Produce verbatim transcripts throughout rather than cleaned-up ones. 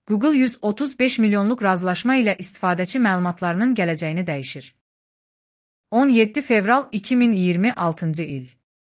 Google yüz otuz beş milyonluq razılaşma ilə istifadəçi məlumatlarının gələcəyini dəyişir. on yeddi fevral iki min iyirmi altıncı il.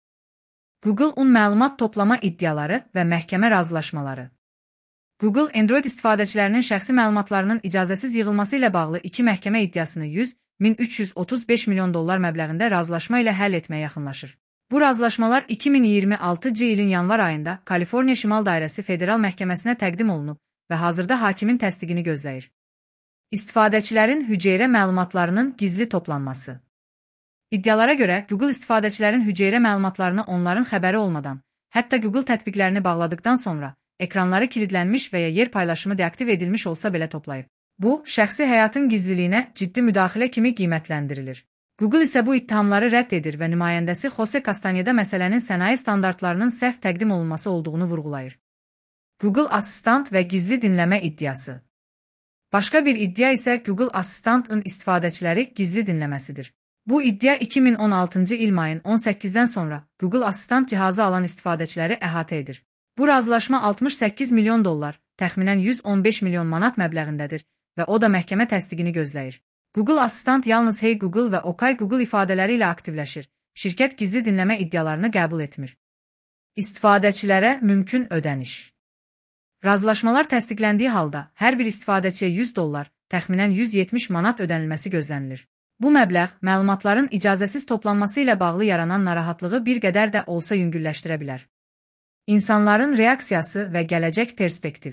Google-un məlumat toplama iddiaları və məhkəmə razılaşmaları. Google, Android istifadəçilərinin şəxsi məlumatlarının icazəsiz yığılması ilə bağlı iki məhkəmə iddiasını yüz min üç yüz otuz beş milyon dollar məbləğində razılaşma ilə həll etməyə yaxınlaşır. Bu razılaşmalar iki min iyirmi altıncı ilin yanvar ayında Kaliforniya Şimal Dairəsi Federal Məhkəməsinə təqdim olunub və hazırda hakimin təsdiqini gözləyir. İstifadəçilərin hüceyrə məlumatlarının gizli toplanması. İddialara görə, Google istifadəçilərin hüceyrə məlumatlarını onların xəbəri olmadan, hətta Google tətbiqlərini bağladıkdan sonra, ekranları kilidlənmiş və ya yer paylaşımı deaktiv edilmiş olsa belə toplayıb. Bu, şəxsi həyatın gizliliyinə ciddi müdaxilə kimi qiymətləndirilir. Google isə bu ittihamları rədd edir və nümayəndəsi Jose Castañeda məsələnin sənaye standartlarının səhv təqdim olunması olduğunu vurğulayır. Google Assistant və gizli dinləmə iddiası. Başqa bir iddia isə Google Assistant-ın istifadəçiləri gizli dinləməsidir. Bu iddia iki min on altıncı il mayın on səkkizindən sonra Google Assistant cihazı alan istifadəçiləri əhatə edir. Bu razılaşma altmış səkkiz milyon dollar, təxminən yüz on beş milyon manat məbləğindədir və o da məhkəmə təsdiqini gözləyir. Google Assistant yalnız Hey Google və OK Google ifadələri ilə aktivləşir. Şirkət gizli dinləmə iddialarını qəbul etmir. İstifadəçilərə mümkün ödəniş. Razılaşmalar təsdiqləndiyi halda hər bir istifadəçiyə yüz dollar, təxminən yüz yetmiş manat ödənilməsi gözlənilir. Bu məbləğ, məlumatların icazəsiz toplanması ilə bağlı yaranan narahatlığı bir qədər də olsa yüngülləşdirə bilər. İnsanların reaksiyası və gələcək perspektiv.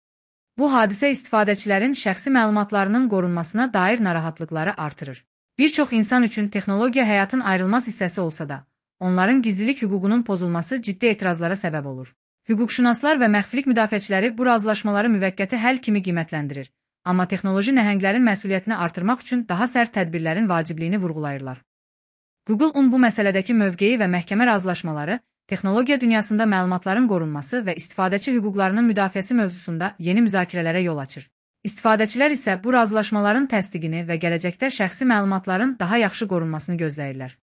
Bu hadisə istifadəçilərin şəxsi məlumatlarının qorunmasına dair narahatlıqları artırır. Bir çox insan üçün texnologiya həyatın ayrılmaz hissəsi olsa da, onların gizlilik hüququnun pozulması ciddi etirazlara səbəb olur. Hüquqşünaslar və məxfilik müdafiəçiləri bu razılaşmaları müvəqqəti həll kimi qiymətləndirir, amma texnoloji nəhənglərin məsuliyyətini artırmaq üçün daha sərt tədbirlərin vacibliyini vurğulayırlar. Google-un bu məsələdəki mövqeyi və məhkəmə razılaşmaları, texnologiya dünyasında məlumatların qorunması və istifadəçi hüquqlarının müdafiəsi mövzusunda yeni müzakirələrə yol açır. İstifadəçilər isə bu razılaşmaların təsdiqini və gələcəkdə şəxsi məlumatların daha yaxşı qorunmasını gözləyirlər.